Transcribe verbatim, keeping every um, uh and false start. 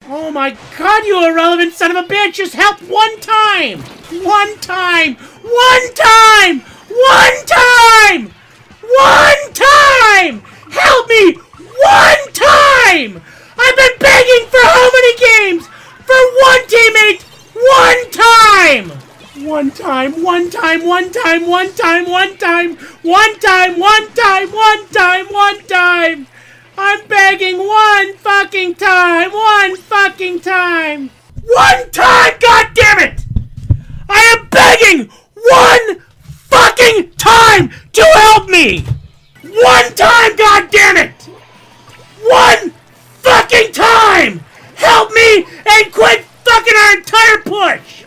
Oh my god, you irrelevant son of a bitch! Just help one time! One time! One time! One time! One time! Help me! One time! I've been begging for how many games? For one teammate! One time! One time, one time, one time, one time, one time, one time, one time, one time, one time! I'm begging one fucking time! One fucking time! One time, goddammit! I am begging one fucking time to help me! One time, goddammit! One fucking time! Help me and quit fucking our entire push!